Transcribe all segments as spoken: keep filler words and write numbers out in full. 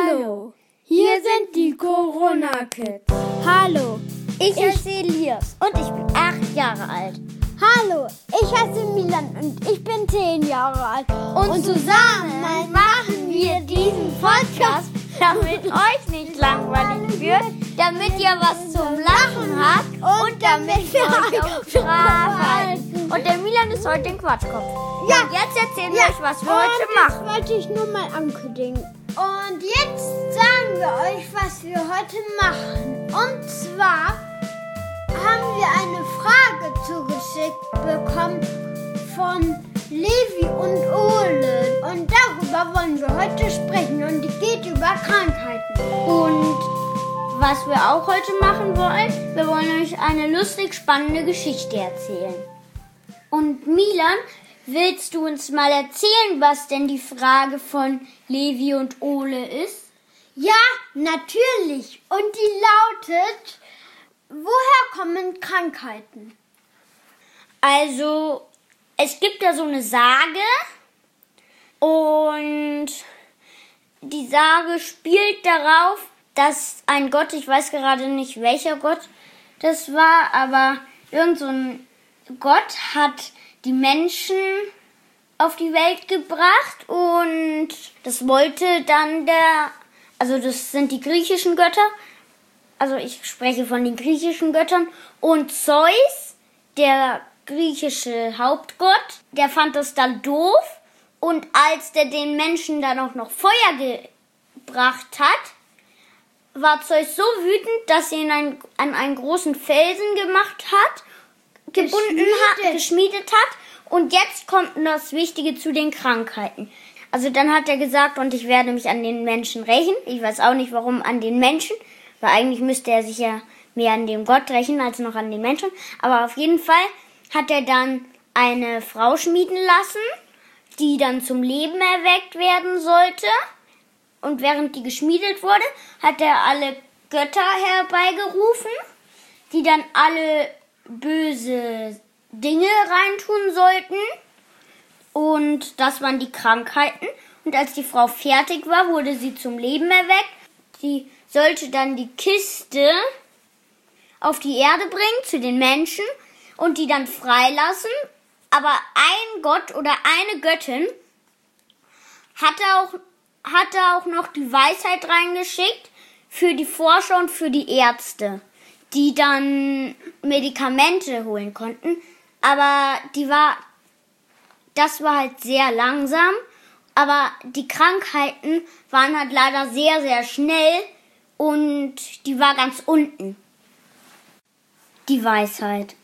Hallo, hier sind die Corona-Kids. Hallo, ich heiße Elias und ich bin acht Jahre alt. Hallo, ich heiße Milan und ich bin zehn Jahre alt. Und, und zusammen machen wir diesen Podcast, damit euch nicht langweilig wird, damit ihr was zum Lachen habt und damit wir euch auf Trab halten. Und der Milan ist heute ein Quatschkopf. Ja, und jetzt erzählen wir ja. euch, was wir und heute machen. Das wollte ich nur mal ankündigen. Und jetzt sagen wir euch, was wir heute machen. Und zwar haben wir eine Frage zugeschickt bekommen von Levi und Ole. Und darüber wollen wir heute sprechen. Und die geht über Krankheiten. Und was wir auch heute machen wollen, wir wollen euch eine lustig spannende Geschichte erzählen. Und Milan, willst du uns mal erzählen, was denn die Frage von Levi und Ole ist? Ja, natürlich. Und die lautet: Woher kommen Krankheiten? Also, es gibt ja so eine Sage und die Sage spielt darauf, dass ein Gott, ich weiß gerade nicht, welcher Gott das war, aber irgend so ein Gott hat die Menschen auf die Welt gebracht und das wollte dann der, also das sind die griechischen Götter, also ich spreche von den griechischen Göttern, und Zeus, der griechische Hauptgott, der fand das dann doof, und als der den Menschen dann auch noch Feuer gebracht hat, war Zeus so wütend, dass er ihn an, an einen großen Felsen gemacht hat, gebunden hat, geschmiedet hat, und jetzt kommt das Wichtige zu den Krankheiten. Also dann hat er gesagt, und ich werde mich an den Menschen rächen. Ich weiß auch nicht, warum an den Menschen, weil eigentlich müsste er sich ja mehr an dem Gott rächen als noch an den Menschen. Aber auf jeden Fall hat er dann eine Frau schmieden lassen, die dann zum Leben erweckt werden sollte. Und während die geschmiedet wurde, hat er alle Götter herbeigerufen, die dann alle böse Dinge reintun sollten. Und das waren die Krankheiten. Und als die Frau fertig war, wurde sie zum Leben erweckt. Sie sollte dann die Kiste auf die Erde bringen, zu den Menschen, und die dann freilassen. Aber ein Gott oder eine Göttin hatte auch, hatte auch noch die Weisheit reingeschickt für die Forscher und für die Ärzte, die dann Medikamente holen konnten. Aber die war, das war halt sehr langsam. Aber die Krankheiten waren halt leider sehr, sehr schnell und die war ganz unten. Die Weisheit.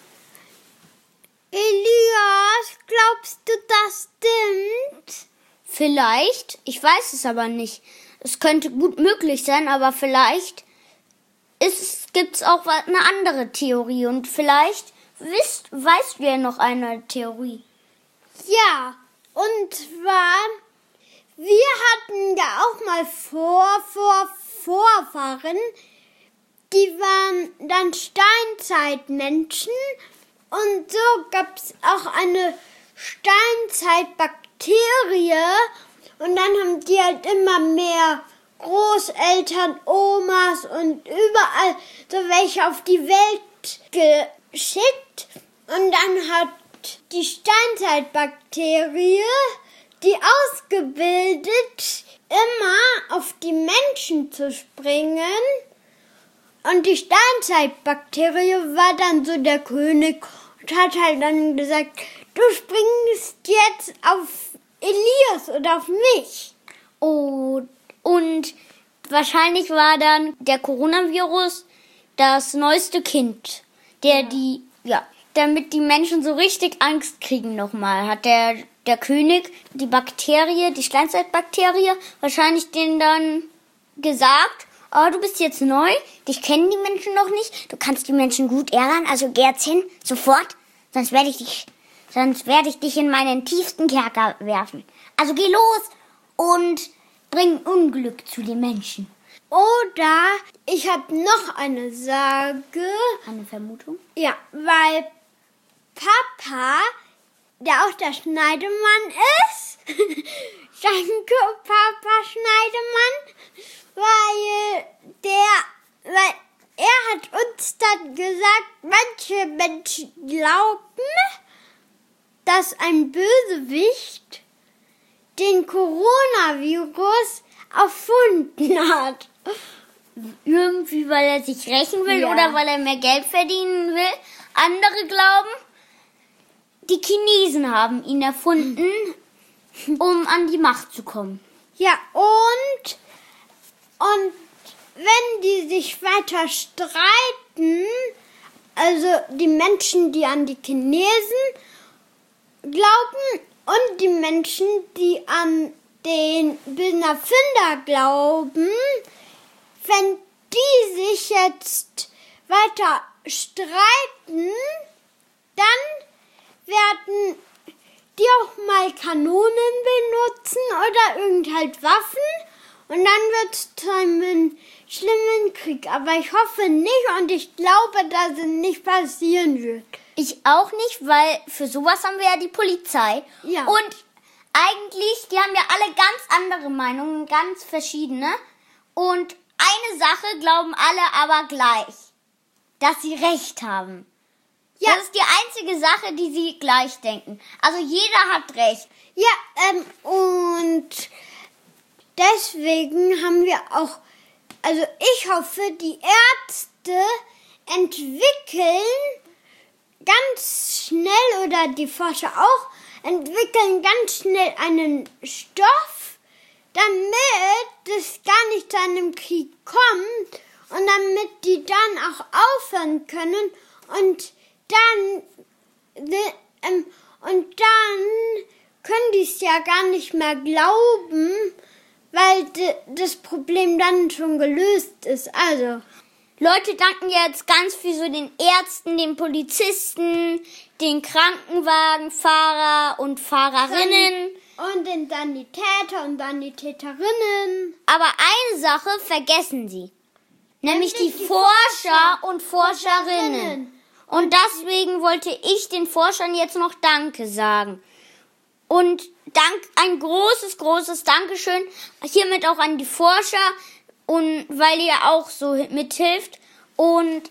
Elias, glaubst du, das stimmt? Vielleicht, ich weiß es aber nicht. Es könnte gut möglich sein, aber vielleicht gibt es auch eine andere Theorie und vielleicht wisst, weißt du ja noch eine Theorie. Ja, und zwar, wir hatten ja auch mal Vor, Vor, Vorfahren, die waren dann Steinzeitmenschen, und so gab es auch eine Steinzeitbakterie, und dann haben die halt immer mehr Großeltern, Omas und überall so welche auf die Welt geschickt, und dann hat die Steinzeitbakterie die ausgebildet, immer auf die Menschen zu springen. Und die Steinzeitbakterie war dann so der König und hat halt dann gesagt, du springst jetzt auf Elias oder auf mich. Oh, und wahrscheinlich war dann der Coronavirus das neueste Kind, der ja. die, ja, damit die Menschen so richtig Angst kriegen nochmal, hat der, der König die Bakterie, die Steinzeitbakterie, wahrscheinlich denen dann gesagt, oh, du bist jetzt neu, dich kennen die Menschen noch nicht, du kannst die Menschen gut ärgern, also geh jetzt hin, sofort, sonst werde ich dich, sonst werde ich dich in meinen tiefsten Kerker werfen. Also geh los und bring Unglück zu den Menschen. Oder ich habe noch eine Sage. Eine Vermutung? Ja, weil Papa, der auch der Schneidemann ist, danke Papa Schneidemann, dass ein Bösewicht den Coronavirus erfunden hat. Irgendwie, weil er sich rächen will Ja. oder weil er mehr Geld verdienen will. Andere glauben, die Chinesen haben ihn erfunden, um an die Macht zu kommen. Ja, und, und wenn die sich weiter streiten, also die Menschen, die an die Chinesen glauben und die Menschen, die an den Bildner Finder glauben, wenn die sich jetzt weiter streiten, dann werden die auch mal Kanonen benutzen oder irgend halt Waffen und dann wird es zu einem schlimmen Krieg. Aber ich hoffe nicht und ich glaube, dass es nicht passieren wird. Ich auch nicht, weil für sowas haben wir ja die Polizei. Ja. Und eigentlich, die haben ja alle ganz andere Meinungen, ganz verschiedene. Und eine Sache glauben alle aber gleich, dass sie Recht haben. Ja. Das ist die einzige Sache, die sie gleich denken. Also jeder hat Recht. Ja, ähm, und deswegen haben wir auch, also ich hoffe, die Ärzte entwickeln ganz schnell, oder die Forscher auch, entwickeln ganz schnell einen Stoff, damit es gar nicht zu einem Krieg kommt und damit die dann auch aufhören können und dann, ähm, und dann können die es ja gar nicht mehr glauben, weil de, das Problem dann schon gelöst ist. Also, Leute danken jetzt ganz viel so den Ärzten, den Polizisten, den Krankenwagenfahrer und Fahrerinnen. und den Sanitäter und Sanitäterinnen. Aber eine Sache vergessen sie. Nämlich die, Nämlich die Forscher Forscher und Forscherinnen. Forscherinnen. Und deswegen wollte ich den Forschern jetzt noch Danke sagen. Und Dank, ein großes, großes Dankeschön hiermit auch an die Forscher, und weil ihr auch so mithilft und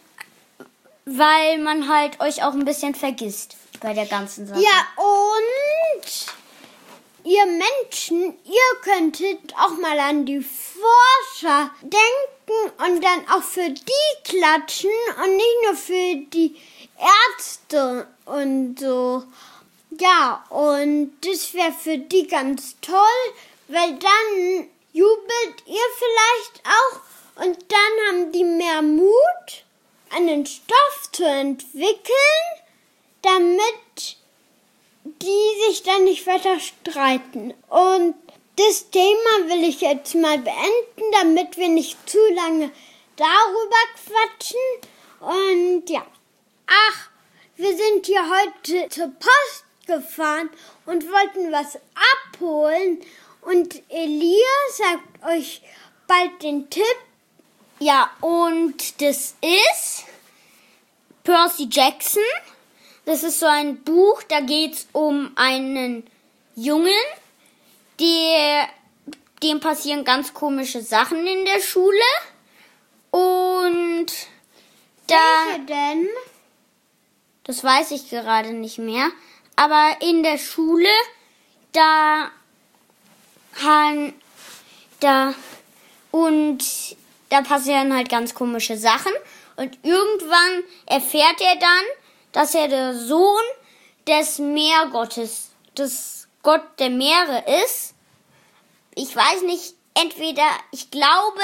weil man halt euch auch ein bisschen vergisst bei der ganzen Sache. Ja, und ihr Menschen, ihr könntet auch mal an die Forscher denken und dann auch für die klatschen und nicht nur für die Ärzte und so. Ja, und das wäre für die ganz toll, weil dann jubelt ihr vielleicht auch und dann haben die mehr Mut, einen Stoff zu entwickeln, damit die sich dann nicht weiter streiten. Und das Thema will ich jetzt mal beenden, damit wir nicht zu lange darüber quatschen. Und ja, ach, wir sind hier heute zur Post gefahren und wollten was abholen. Und Elia sagt euch bald den Tipp. Ja, und das ist Percy Jackson. Das ist so ein Buch, da geht's um einen Jungen, der, dem passieren ganz komische Sachen in der Schule. Und da, Welche denn? das weiß ich gerade nicht mehr, aber in der Schule, da, han, da, und da passieren halt ganz komische Sachen. Und irgendwann erfährt er dann, dass er der Sohn des Meergottes, des Gott der Meere ist. Ich weiß nicht, entweder, ich glaube,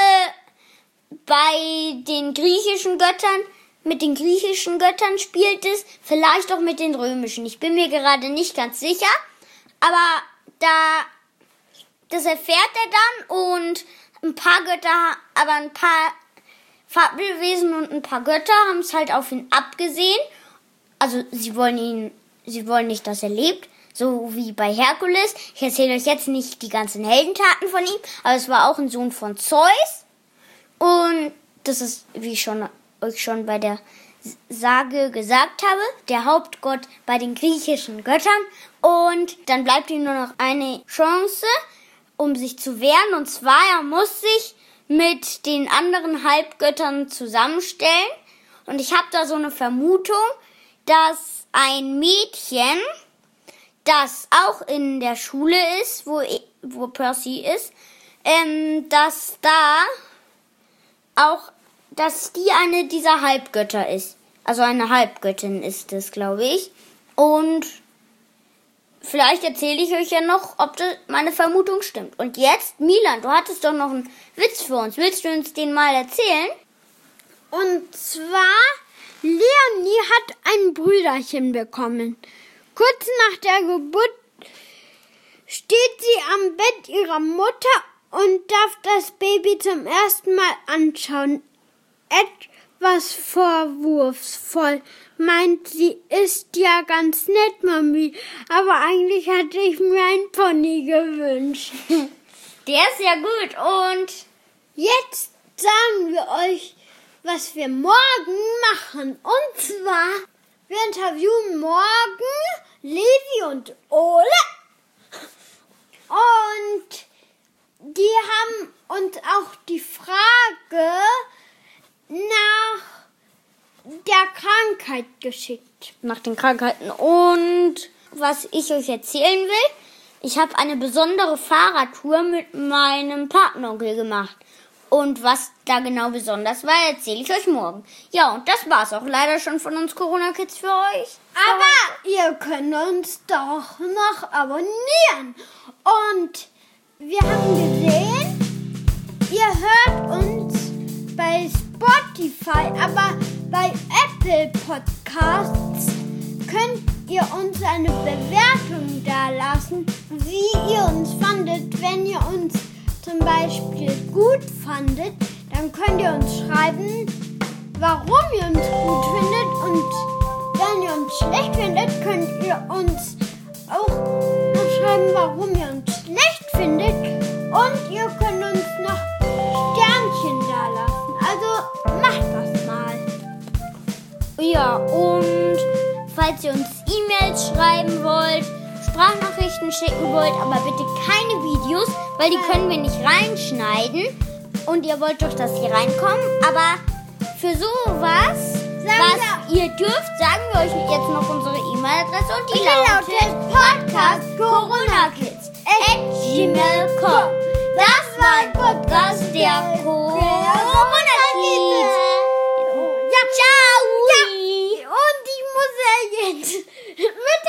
bei den griechischen Göttern, mit den griechischen Göttern spielt es, vielleicht auch mit den römischen. Ich bin mir gerade nicht ganz sicher, aber da, das erfährt er dann und ein paar Götter, aber ein paar Fabelwesen und ein paar Götter haben es halt auf ihn abgesehen. Also sie wollen ihn, sie wollen nicht, dass er lebt, so wie bei Herkules. Ich erzähle euch jetzt nicht die ganzen Heldentaten von ihm, aber es war auch ein Sohn von Zeus. Und das ist, wie ich schon, euch schon bei der Sage gesagt habe, der Hauptgott bei den griechischen Göttern. Und dann bleibt ihm nur noch eine Chance, um sich zu wehren. Und zwar, er muss sich mit den anderen Halbgöttern zusammenstellen. Und ich habe da so eine Vermutung, dass ein Mädchen, das auch in der Schule ist, wo, wo Percy ist, ähm, dass da auch, dass die eine dieser Halbgötter ist. Also eine Halbgöttin ist es, glaube ich. Und vielleicht erzähle ich euch ja noch, ob das meine Vermutung stimmt. Und jetzt, Milan, du hattest doch noch einen Witz für uns. Willst du uns den mal erzählen? Und zwar, Leonie hat ein Brüderchen bekommen. Kurz nach der Geburt steht sie am Bett ihrer Mutter und darf das Baby zum ersten Mal anschauen. Etwas vorwurfsvoll meint, sie ist ja ganz nett, Mami, aber eigentlich hatte ich mir ein Pony gewünscht. Der ist ja gut. Und jetzt sagen wir euch, was wir morgen machen. Und zwar, wir interviewen morgen Levi und Ole. Und die haben uns auch die Frage nach der Krankheit geschickt. Nach den Krankheiten. Und was ich euch erzählen will, ich habe eine besondere Fahrradtour mit meinem Patenonkel gemacht. Und was da genau besonders war, erzähle ich euch morgen. Ja, und das war's auch leider schon von uns Corona-Kids für euch. Aber ihr könnt uns doch noch abonnieren. Und wir haben gesehen, ihr hört uns bei Spotify, aber bei Apple Podcasts könnt ihr uns eine Bewertung dalassen, wie ihr uns fandet. Wenn ihr uns zum Beispiel gut fandet, dann könnt ihr uns schreiben, warum ihr uns gut findet. Und wenn ihr uns schlecht findet, könnt ihr uns auch noch schreiben, warum ihr uns schlecht findet. Und ihr könnt uns noch Sternchen dalassen. Also macht das mal. Ja, und falls ihr uns E-Mails schreiben wollt, Sprachnachrichten schicken wollt, aber bitte keine Videos, weil die können wir nicht reinschneiden. Und ihr wollt doch, dass sie reinkommen. Aber für sowas, was ihr dürft, sagen wir euch jetzt noch unsere E-Mail-Adresse. Und die, die lautet podcast corona kids at gmail punkt com. Das war ein Podcast der Corona-Kids. Ja, ciao. Ja. Und ich muss ja jetzt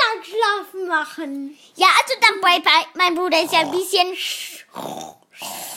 Mittagsschlaf machen. Ja, also dann bye bye. Mein Bruder ist ja ein bisschen...